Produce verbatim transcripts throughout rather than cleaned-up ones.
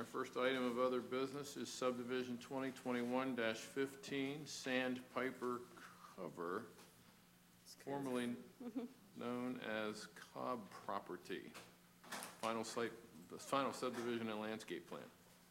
Our first item of other business is subdivision twenty twenty-one dash fifteen, Sandpiper Cover, formerly known as Cobb Property. Final site, the final subdivision and landscape plan.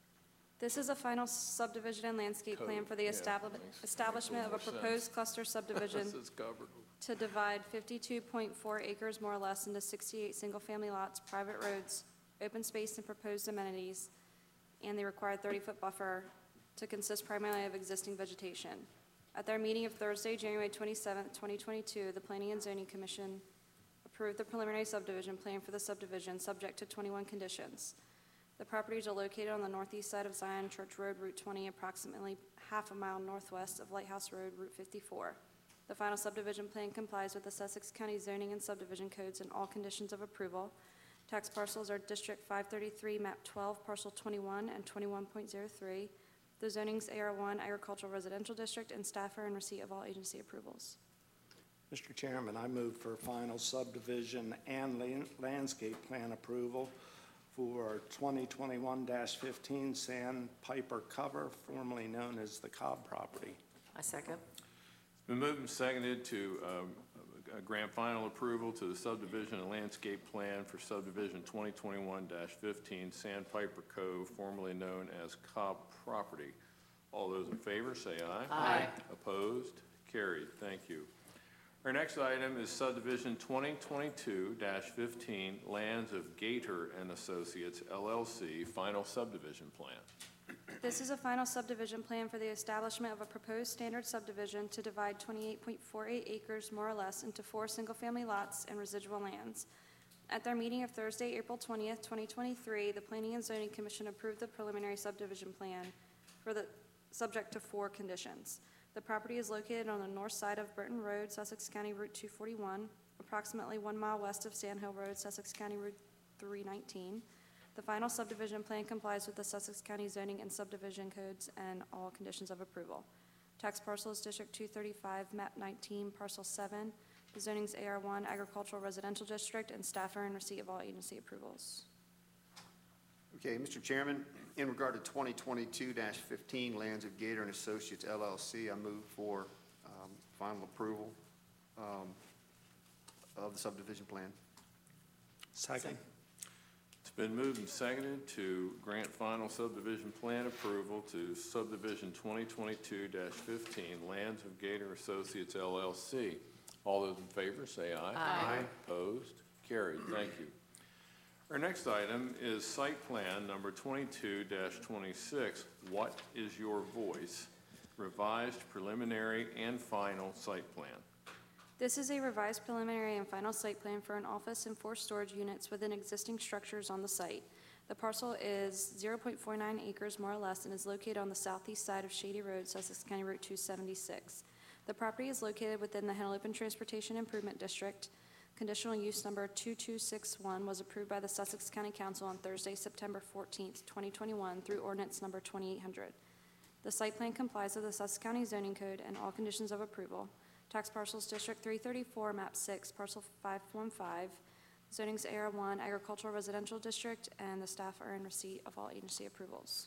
This is a final subdivision and landscape Code, plan for the yeah, establi- makes- establishment of a makes a little more proposed sense. cluster subdivision This is covered. to divide fifty-two point four acres more or less into sixty-eight single-family lots, private roads, open space, and proposed amenities, and the required thirty-foot buffer to consist primarily of existing vegetation. At their meeting of Thursday, January twenty-seventh, twenty twenty-two, the Planning and Zoning Commission approved the preliminary subdivision plan for the subdivision, subject to twenty-one conditions. The properties are located on the northeast side of Zion Church Road, Route twenty, approximately half a mile northwest of Lighthouse Road, Route fifty-four. The final subdivision plan complies with the Sussex County zoning and subdivision codes and all conditions of approval. Tax parcels are District five thirty-three, Map twelve, Parcel twenty-one and twenty-one point zero three. The zoning's A R one Agricultural Residential District, and staff are in receipt of all agency approvals. Mister Chairman, I move for final subdivision and lan- landscape plan approval for twenty twenty-one dash fifteen Sandpiper Cover, formerly known as the Cobb property. I second. It's been moved and seconded to um, uh, grant final approval to the subdivision and landscape plan for subdivision twenty twenty-one dash fifteen Sandpiper Cove, formerly known as Cobb property. All those in favor say aye. Aye. Opposed? Carried. Thank you. Our next item is subdivision twenty twenty-two dash fifteen Lands of Gator and Associates, L L C, final subdivision plan. This is a final subdivision plan for the establishment of a proposed standard subdivision to divide twenty-eight point four eight acres more or less into four single-family lots and residual lands. At their meeting of Thursday, April twentieth, twenty twenty-three, the Planning and Zoning Commission approved the preliminary subdivision plan for the subject to four conditions. The property is located on the north side of Burton Road, Sussex County Route two forty-one, approximately one mile west of Sand Hill Road, Sussex County Route three nineteen. The final subdivision plan complies with the Sussex County zoning and subdivision codes and all conditions of approval. Tax parcel is District two thirty-five, Map nineteen, Parcel seven. The zoning's A R one Agricultural Residential District, and staff are in receipt of all agency approvals. Okay, Mister Chairman, in regard to twenty twenty-two dash fifteen Lands of Gator and Associates, L L C, I move for um, final approval um, of the subdivision plan. Second. It's been moved and seconded to grant final subdivision plan approval to subdivision twenty twenty-two dash fifteen Lands of Gator Associates, L L C. All those in favor say aye. Aye. Opposed? Carried. Thank you. Our next item is site plan number twenty-two dash twenty-six, What is Your Voice? Revised preliminary and final site plan. This is a revised preliminary and final site plan for an office and four storage units within existing structures on the site. The parcel is zero point four nine acres more or less and is located on the southeast side of Shady Road, Sussex County Route two seventy-six. The property is located within the Henlopen Transportation Improvement District. Conditional use number two two six one was approved by the Sussex County Council on Thursday, September fourteenth, twenty twenty-one through ordinance number twenty-eight hundred. The site plan complies with the Sussex County zoning code and all conditions of approval. Tax parcels District three thirty-four, Map six, Parcel five one five. Zoning's A R one Agricultural Residential District, and the staff are in receipt of all agency approvals.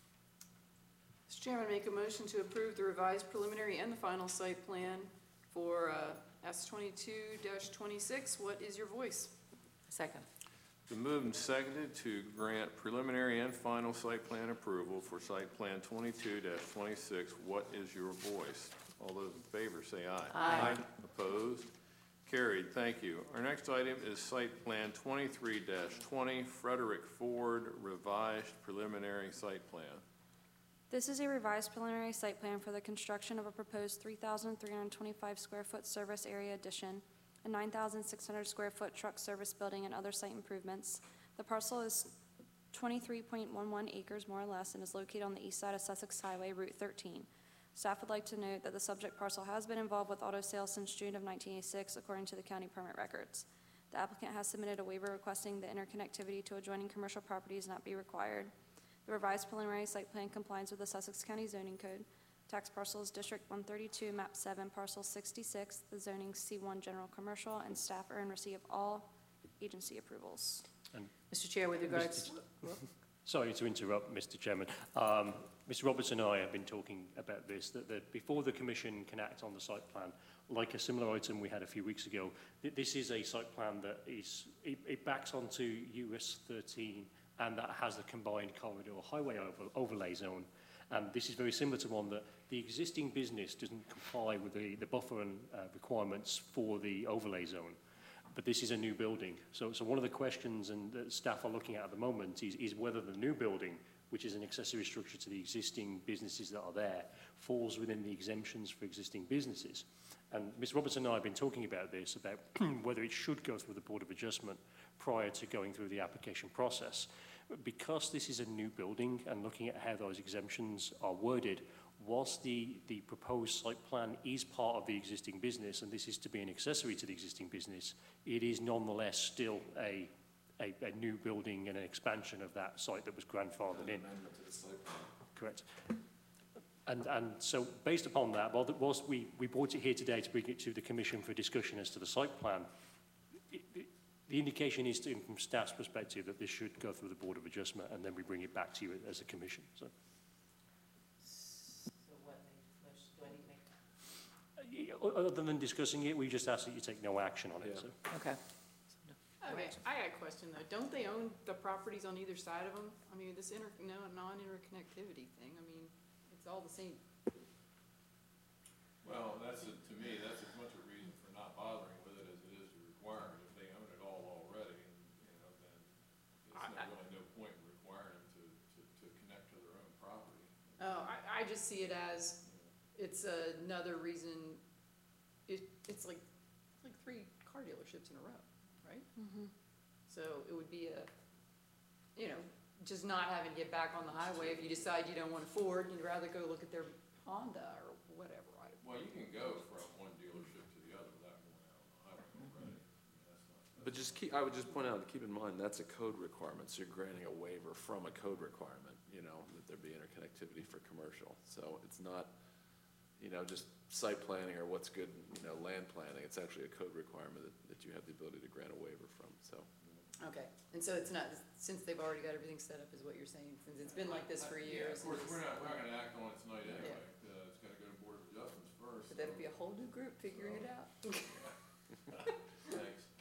Mister Chairman, make a motion to approve the revised preliminary and the final site plan for uh, S twenty-two dash twenty-six. What is your voice? Second. Been moved and seconded to grant preliminary and final site plan approval for site plan twenty-two dash twenty-six. What is your voice? All those in favor say aye. Aye. Opposed? Carried. Thank you. Our next item is site plan twenty-three dash twenty, Frederick Ford, revised preliminary site plan. This is a revised preliminary site plan for the construction of a proposed three thousand three hundred twenty-five square foot service area addition, a nine thousand six hundred square foot truck service building, and other site improvements. The parcel is twenty-three point one one acres more or less and is located on the east side of Sussex Highway, Route thirteen. Staff would like to note that the subject parcel has been involved with auto sales since June of nineteen eighty-six, according to the county permit records. The applicant has submitted a waiver requesting the interconnectivity to adjoining commercial properties not be required. The revised preliminary site plan complies with the Sussex County zoning code. Tax parcel is District one thirty-two, Map seven, Parcel sixty-six. The zoning C one General Commercial, and staff are in receipt of all agency approvals. Mister Chair, with regards, Sorry to interrupt, Mister Chairman. Um, Mister Robertson and I have been talking about this, that, that before the Commission can act on the site plan, like a similar item we had a few weeks ago, th this is a site plan that is, it, it backs onto U S thirteen, and that has a combined corridor highway over, overlay zone. And this is very similar to one that the existing business doesn't comply with the, the buffer and uh, requirements for the overlay zone. But this is a new building. So, so one of the questions and that staff are looking at at the moment is, is whether the new building, which is an accessory structure to the existing businesses that are there, falls within the exemptions for existing businesses. And Miz Robertson and I have been talking about this, about whether it should go through the Board of Adjustment prior to going through the application process. Because this is a new building and looking at how those exemptions are worded, whilst the, the proposed site plan is part of the existing business, and this is to be an accessory to the existing business, it is nonetheless still a, a, a new building and an expansion of that site that was grandfathered in. Amendment to the site plan. Correct. And, and so based upon that, while- whilst we, we brought it here today to bring it to the Commission for discussion as to the site plan, it, it, the indication is to, from staff's perspective that this should go through the Board of Adjustment and then we bring it back to you as a Commission. So. So what motion do I need to make? Uh, Other than discussing it, we just ask that you take no action on it. Yeah. So. Okay. Okay, I got a question though. Don't they own the properties on either side of them? I mean, this inter, no, non-interconnectivity thing, I mean, it's all the same. Well, that's, a- to me, that's as much a reason for not bothering with it as it is to require it. If they own it all already, and, you know, then I- there's I- no, really no point in requiring them to, to, to connect to their own property. Oh, I, I just see it as, it's another reason, it, it's like, it's like three car dealerships in a row, right? So it would be a, you know, just not having to get back on the highway if you decide you don't want a Ford, you'd rather go look at their Honda or whatever. I- Well, you can go from one dealership to the other without going out on the highway already. I mean, that's not. But just keep, I would just point out, keep in mind, that's a code requirement, so you're granting a waiver from a code requirement, you know, that there be interconnectivity for commercial. So it's not, you know, just site planning or what's good, you know, land planning. It's actually a code requirement that, that you have the ability to grant a waiver from, so. Okay, and so it's not, since they've already got everything set up is what you're saying, since it's been like this for Yeah, years. of course, and we're it's- not, we're not gonna act on it tonight Yeah. anyway. Uh, it's gotta go to Board of Adjustments first. But that'd be a whole new group figuring it out. Thanks.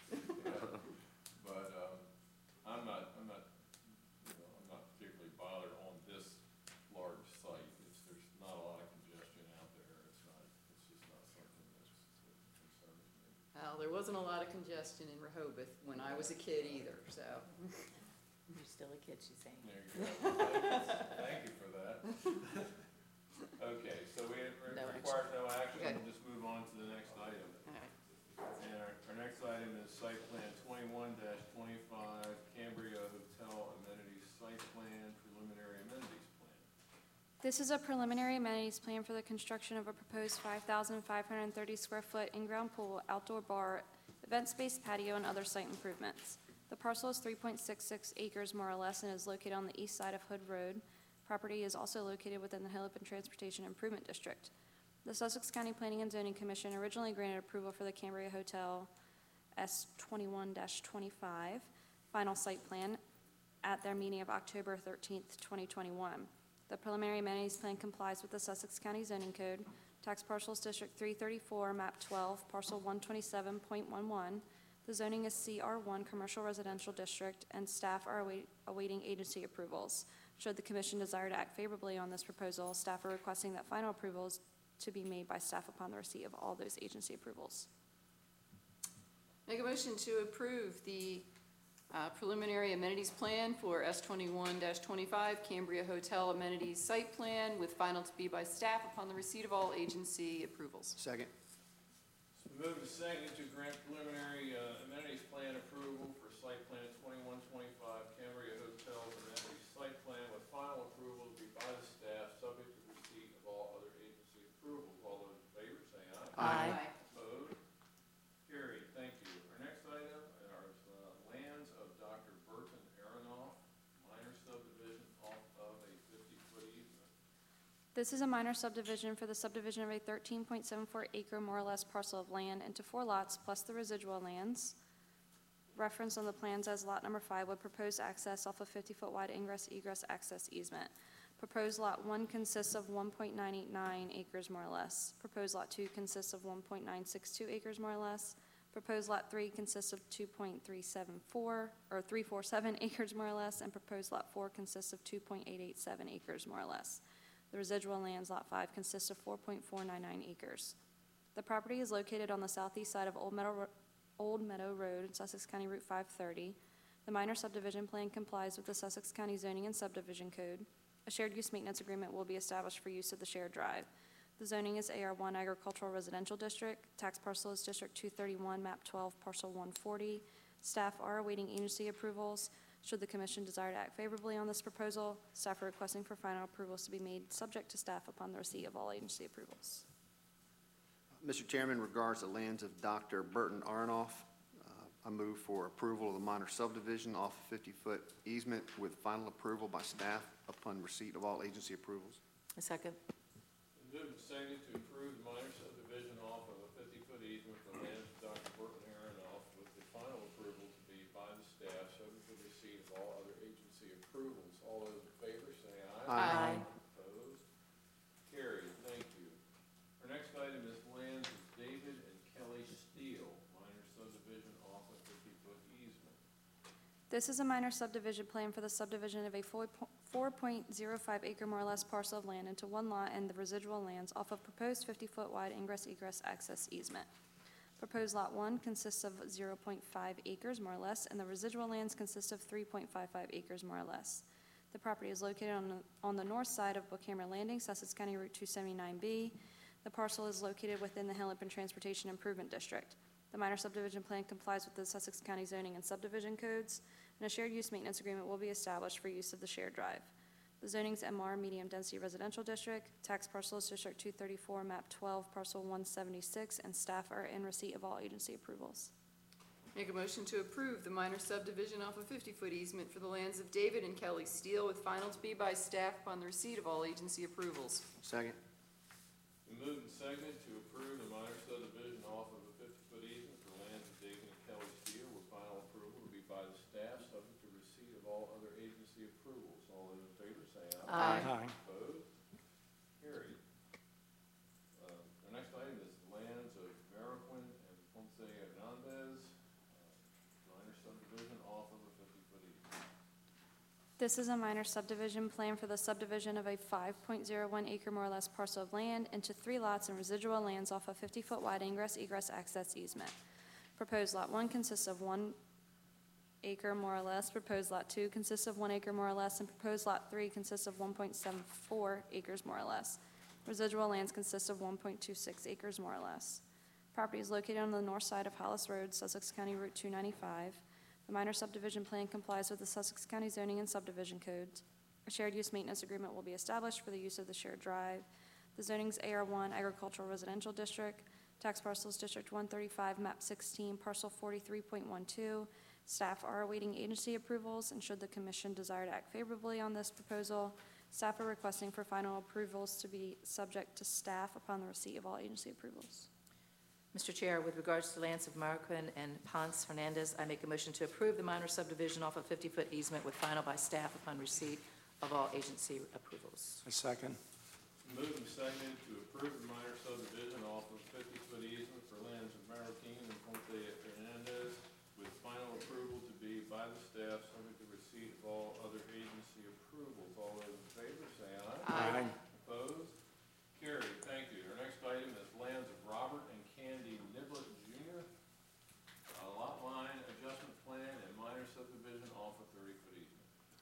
But, um, I'm not, I'm not, you know, I'm not particularly bothered on this large site. It's, there's not a lot of congestion out there. It's not, it's just not something that's, that concerns me. Well, there wasn't a lot of congestion in Rehoboth when I was a kid either, so. You're still a kid, she's saying. There you go. Thank you for that. Okay, so we, it No action. requires no action. Okay. We'll just move on to the next item. All right. And our, our next item is site plan twenty-one twenty-five, Cambria Hotel Amenities Site Plan, Preliminary Amenities Plan. This is a preliminary amenities plan for the construction of a proposed five thousand five hundred thirty square foot in-ground pool, outdoor bar, event space patio, and other site improvements. The parcel is three point six six acres more or less and is located on the east side of Hood Road. Property is also located within the Hennepin Transportation Improvement District. The Sussex County Planning and Zoning Commission originally granted approval for the Cambria Hotel S twenty-one twenty-five final site plan at their meeting of October thirteenth, twenty twenty-one. The preliminary amenities plan complies with the Sussex County Zoning Code, Tax Parcels District three thirty-four, Map twelve, Parcel one twenty-seven point one one. The zoning is C R one Commercial Residential District, and staff are await- awaiting agency approvals. Should the commission desire to act favorably on this proposal, staff are requesting that final approvals to be made by staff upon the receipt of all those agency approvals. Make a motion to approve the uh, preliminary amenities plan for S twenty-one twenty-five Cambria Hotel Amenities Site Plan with final to be by staff upon the receipt of all agency approvals. Second. So we move to second to grant preliminary uh, amenities plan approval for site plan twenty-one twenty-five Cambria Hotel Amenities Site Plan with final approval to be by the staff, subject to receipt of all other agency approvals. All those in favor, say aye. Aye. Opposed? Carried, thank you. Our next item are uh, lands of Doctor Burton Aronoff, minor subdivision off of a fifty-foot easement. This is a minor subdivision for the subdivision of a thirteen point seven four acre more or less parcel of land into four lots plus the residual lands. referenced on the plans as lot number five, with proposed access off a fifty-foot wide ingress egress access easement. Proposed lot one consists of one point nine eight nine acres more or less. Proposed lot two consists of one point nine six two acres more or less. Proposed lot three consists of two point three seven four, or three four seven acres more or less, and proposed lot four consists of two point eight eight seven acres more or less. The residual lands, lot five, consists of four point four nine nine acres. The property is located on the southeast side of Old Meadow, Ro- Old Meadow Road, Sussex County Route five thirty. The minor subdivision plan complies with the Sussex County Zoning and Subdivision Code. A shared use maintenance agreement will be established for use of the shared drive. The zoning is A R one Agricultural Residential District. Tax parcel is District two thirty-one, map twelve, parcel one forty. Staff are awaiting agency approvals. Should the commission desire to act favorably on this proposal, staff are requesting for final approvals to be made subject to staff upon the receipt of all agency approvals. Mister Chairman, in regards to lands of Doctor Burton Aronoff, uh, I move for approval of the minor subdivision off a fifty-foot easement with final approval by staff upon receipt of all agency approvals. A second. Moved and seconded to approve the minor subdivision off of a fifty-foot easement for the land of Doctor Burton Aronoff with the final approval to be by the staff, subject to receipt of all other agency approvals. All those in favor say aye. Aye. Opposed? Carried. Thank you. Our next item is lands of David and Kelly Steele, minor subdivision off a fifty-foot easement. This is a minor subdivision plan for the subdivision of a four point zero five acre more or less parcel of land into one lot and the residual lands off of proposed fifty-foot wide ingress egress access easement. Proposed lot one consists of zero point five acres more or less, and the residual lands consist of three point five five acres more or less. The property is located on the, on the north side of Bookhammer Landing, Sussex County Route two seventy-nine B. The parcel is located within the Hennepin Transportation Improvement District. The minor subdivision plan complies with the Sussex County Zoning and Subdivision Codes, and a shared use maintenance agreement will be established for use of the shared drive. The zoning's M R, Medium Density Residential District. Tax parcel is District two thirty-four, map twelve, parcel one seventy-six, and staff are in receipt of all agency approvals. Make a motion to approve the minor subdivision off a fifty-foot easement for the lands of David and Kelly Steele with final to be by staff upon the receipt of all agency approvals. Second. Been moved and seconded to approve the minor subdivision off of a fifty-foot easement for lands of David and Kelly Steele with final approval to be by the staff, subject to receipt of all other agency approvals. All those in favor say aye. Aye. Opposed? Carried. Uh, Our next item is lands of Mariquin and Ponce Hernandez, uh, minor subdivision off of a fifty-foot easement. This is a minor subdivision plan for the subdivision of a five point zero one acre more or less parcel of land into three lots and residual lands off a fifty-foot wide ingress egress access easement. Proposed lot one consists of one acre more or less. Proposed lot two consists of one acre more or less, and proposed lot three consists of one point seven four acres more or less. Residual lands consist of one point two six acres more or less. Property is located on the north side of Hollis Road, Sussex County Route two ninety-five. The minor subdivision plan complies with the Sussex County Zoning and Subdivision Codes. A shared use maintenance agreement will be established for the use of the shared drive. The zoning's A R one Agricultural Residential District. Tax parcels District one thirty-five, map sixteen, parcel forty-three point one two. Staff are awaiting agency approvals, and should the commission desire to act favorably on this proposal, staff are requesting for final approvals to be subject to staff upon the receipt of all agency approvals. Mister Chair, with regards to lands of Mariquin and Ponce Hernandez, I make a motion to approve the minor subdivision off a fifty-foot easement with final by staff upon receipt of all agency approvals. A second. Moved and seconded to approve the minor subdivision off of fifty-foot easement for lands of Mariquin and Ponce Hernandez with final approval to be by the staff, subject to receipt of all other agency approvals. All those in favor say aye. Aye. Opposed? Carried. Thank you. Our next item is lands of Robert and Candy Niblett Junior A lot line adjustment plan and minor subdivision off a thirty-foot easement.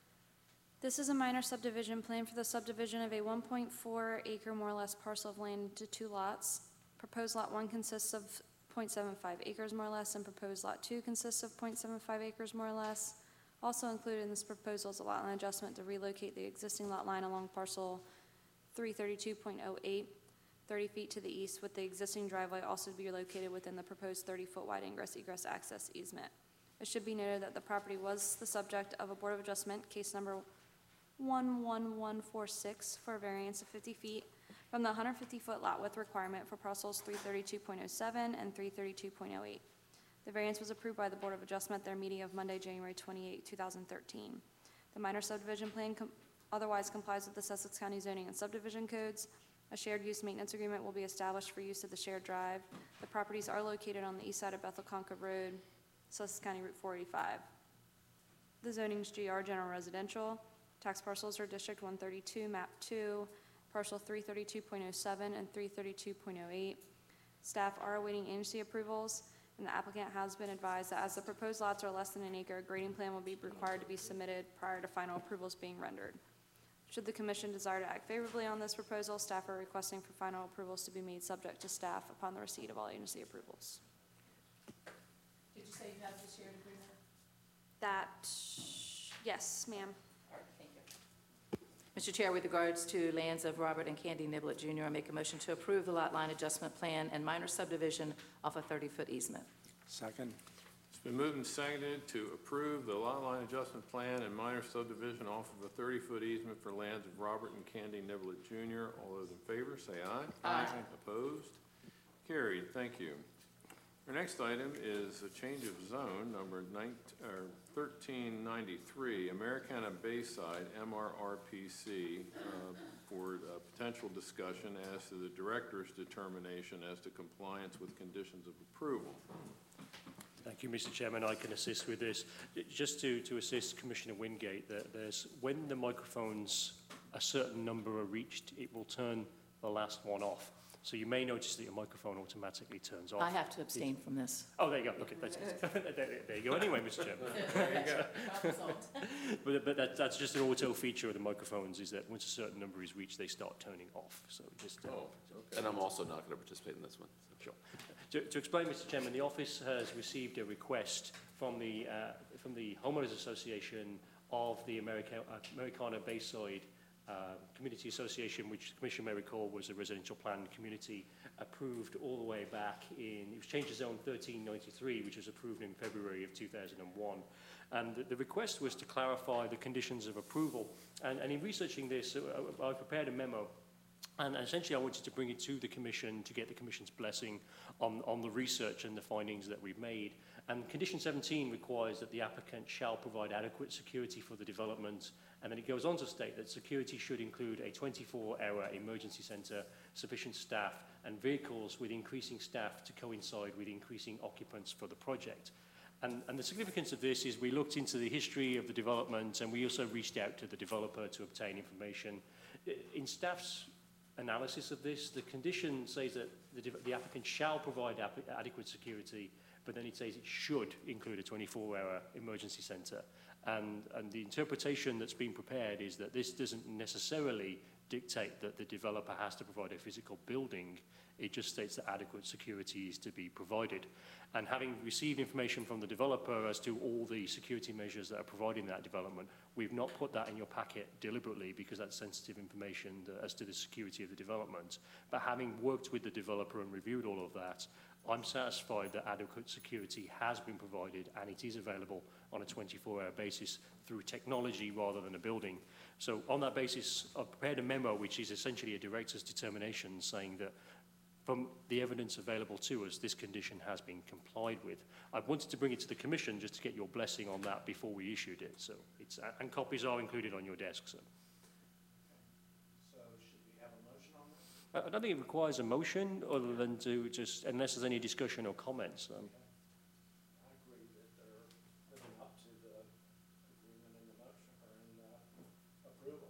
This is a minor subdivision plan for the subdivision of a one point four acre more or less parcel of land into two lots. Proposed lot one consists of zero point seven five acres more or less, and proposed lot two consists of zero point seven five acres more or less. Also included in this proposal is a lot line adjustment to relocate the existing lot line along parcel three thirty-two point oh eight, thirty feet to the east, with the existing driveway also to be located within the proposed thirty-foot wide ingress egress access easement. It should be noted that the property was the subject of a Board of Adjustment, case number one one one four six, for a variance of fifty feet from the one hundred fifty foot lot width requirement for parcels three thirty-two point oh seven and three thirty-two point oh eight. The variance was approved by the Board of Adjustment at their meeting of Monday, January twenty-eighth, two thousand thirteen. The minor subdivision plan com- otherwise complies with the Sussex County zoning and subdivision codes. A shared use maintenance agreement will be established for use of the shared drive. The properties are located on the east side of Bethel Concord Road, Sussex County Route four eighty-five. The zoning is G R General Residential. Tax parcels are District one thirty-two, Map two, Parcel three thirty-two point oh seven and three thirty-two point oh eight. Staff are awaiting agency approvals, and the applicant has been advised that as the proposed lots are less than an acre, a grading plan will be required to be submitted prior to final approvals being rendered. Should the commission desire to act favorably on this proposal, staff are requesting for final approvals to be made subject to staff upon the receipt of all agency approvals. Did you say you have the shared agreement? That, yes, ma'am. All right, thank you. Mister Chair, with regards to lands of Robert and Candy Niblett Junior, I make a motion to approve the lot line adjustment plan and minor subdivision off a thirty-foot easement. Second. It's been moved and seconded to approve the lot line adjustment plan and minor subdivision off of a thirty-foot easement for lands of Robert and Candy Niblett Junior All those in favor, say aye. Aye. Opposed? Carried. Thank you. Our next item is a change of zone, number thirteen ninety-three, Americana Bayside, M R R P C, uh, for uh, potential discussion as to the director's determination as to compliance with conditions of approval. Thank you, Mister Chairman. I can assist with this. Just to, to assist Commissioner Wingate, that there's, when the microphones, a certain number are reached, it will turn the last one off. So you may notice that your microphone automatically turns off. I have to abstain from this. Oh, there you go. Okay, that's it. there, there you go. Anyway, Mister Chairman. There you go. but but that, that's just an auto feature of the microphones, is that once a certain number is reached, they start turning off. So just uh, Oh, okay. And I'm also not going to participate in this one. so. Sure. To, to explain, Mister Chairman, the office has received a request from the, uh, from the Homeowners Association of the America, uh, Americana Bayside uh, Community Association, which the Commission may recall was a residential plan community approved all the way back in, it was changed to zone thirteen ninety-three, which was approved in February of two thousand one. And the, the request was to clarify the conditions of approval. And, and in researching this, uh, I prepared a memo. And essentially, I wanted to bring it to the Commission to get the Commission's blessing on, on the research and the findings that we've made. And Condition seventeen requires that the applicant shall provide adequate security for the development. And then it goes on to state that security should include a twenty-four hour emergency centre, sufficient staff, and vehicles with increasing staff to coincide with increasing occupants for the project. And, and the significance of this is we looked into the history of the development, and we also reached out to the developer to obtain information. In staff's analysis of this, the condition says that the, the applicant shall provide adequate security, but then it says it should include a twenty-four hour emergency centre. And, and the interpretation that's been prepared is that this doesn't necessarily dictate that the developer has to provide a physical building. It just states that adequate security is to be provided. And having received information from the developer as to all the security measures that are provided in that development, we've not put that in your packet deliberately because that's sensitive information as to the security of the development. But having worked with the developer and reviewed all of that, I'm satisfied that adequate security has been provided and it is available on a twenty-four hour basis through technology rather than a building. So on that basis, I've prepared a memo which is essentially a director's determination saying that from the evidence available to us, this condition has been complied with. I wanted to bring it to the Commission just to get your blessing on that before we issued it. So it's, and copies are included on your desk. So. So should we have a motion on that? I don't think it requires a motion other than to just, unless there's any discussion or comments. Um, I agree that they're living up to the agreement in the motion or in the approval.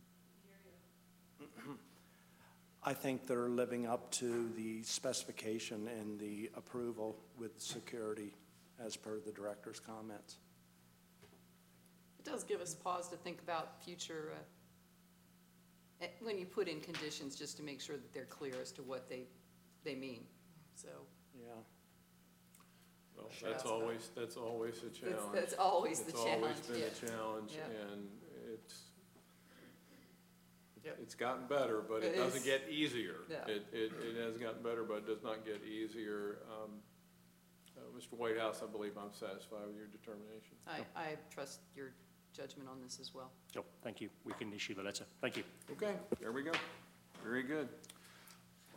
I think they're living up to the specification and the approval with security as per the director's comments. It does give us pause to think about future, uh, eh, when you put in conditions, just to make sure that they're clear as to what they, they mean, so. Yeah. Well, Sure. that's always, that's always a That's, challenge. that's always the It's challenge, always been yeah. a challenge, Yeah. and it's, Yep. it's gotten better, but it It doesn't is. get easier. Yeah. It, it, it has gotten better, but it does not get easier. Um, uh, Mister Whitehouse, I believe I'm satisfied with your determination. I, I trust your judgment on this as well. so thank you. We can issue the letter. Thank you. Okay, there we go. Very good.